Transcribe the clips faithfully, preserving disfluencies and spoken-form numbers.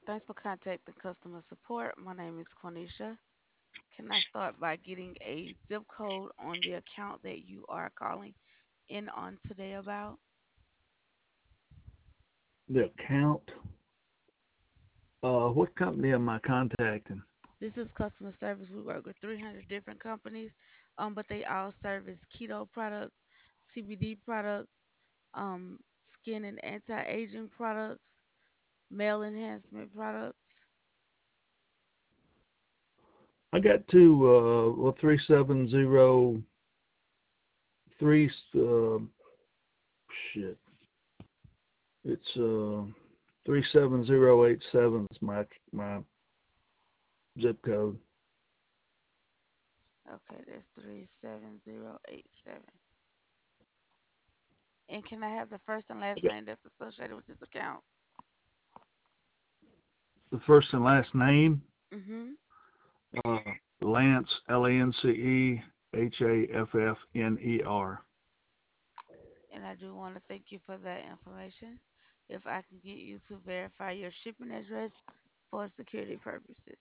Thanks for contacting customer support. My name is Quenisha. Can I start by getting a zip code on the account that you are calling in on today about? The account. Uh, what company am I contacting? This is customer service. We work with three hundred different companies, um, but they all service keto products, C B D products, um, skin and anti-aging products, male enhancement products. I got two. Uh, well, three seven zero three. Uh, shit. It's uh three seven zero eight seven is my my zip code. Okay, that's three seven zero eight seven. And can I have the first and last Okay. name that's associated with this account? The first and last name. Mm-hmm. Uh, Lance, L A N C E H A F F N E R. And I do want to thank you for that information. If I can get you to verify your shipping address for security purposes.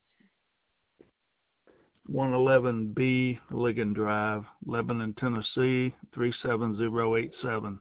one eleven B Ligon Drive, Lebanon, Tennessee three seven zero eight seven.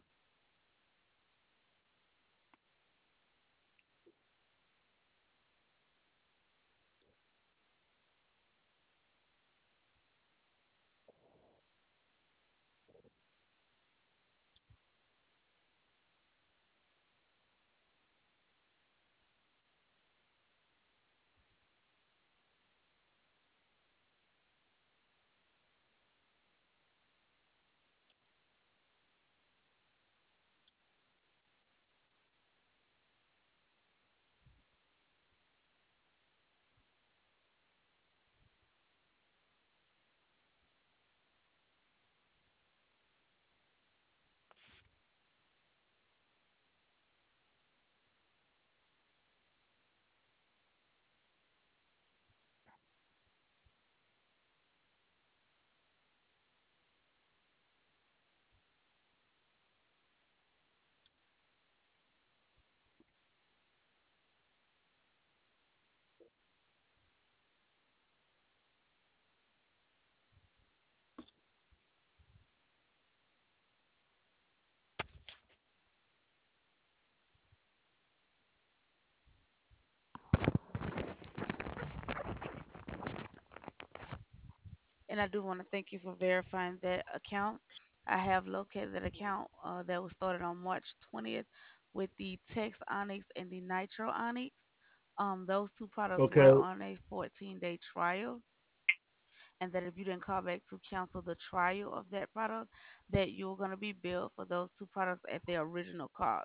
And I do want to thank you for verifying that account. I have located that account uh, that was started on March twentieth with the Tex Onyx and the Nitro Onyx. Um, those two products were Okay. on a fourteen day trial, and that if you didn't call back to cancel the trial of that product, that you're going to be billed for those two products at their original cost.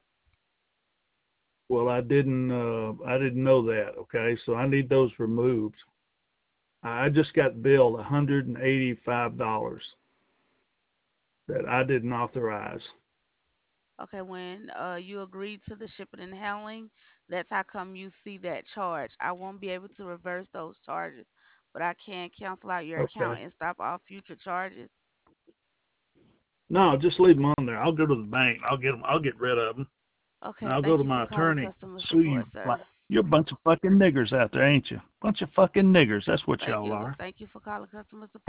Well, I didn't. Uh, I didn't know that. Okay, so I need those removed. I just got billed one hundred and eighty-five dollars that I didn't authorize. Okay, when uh, you agreed to the shipping and handling, that's how come you see that charge. I won't be able to reverse those charges, but I can cancel out your account Okay. and stop all future charges. No, just leave them on there. I'll go to the bank. I'll get them. I'll get rid of them. And Okay, I'll go thank to you for my calling attorney. customer Sue you. support, Like sir. you're a bunch of fucking niggers out there, ain't you? Bunch of fucking niggers. That's what Thank y'all you. are. Thank you for calling customer support.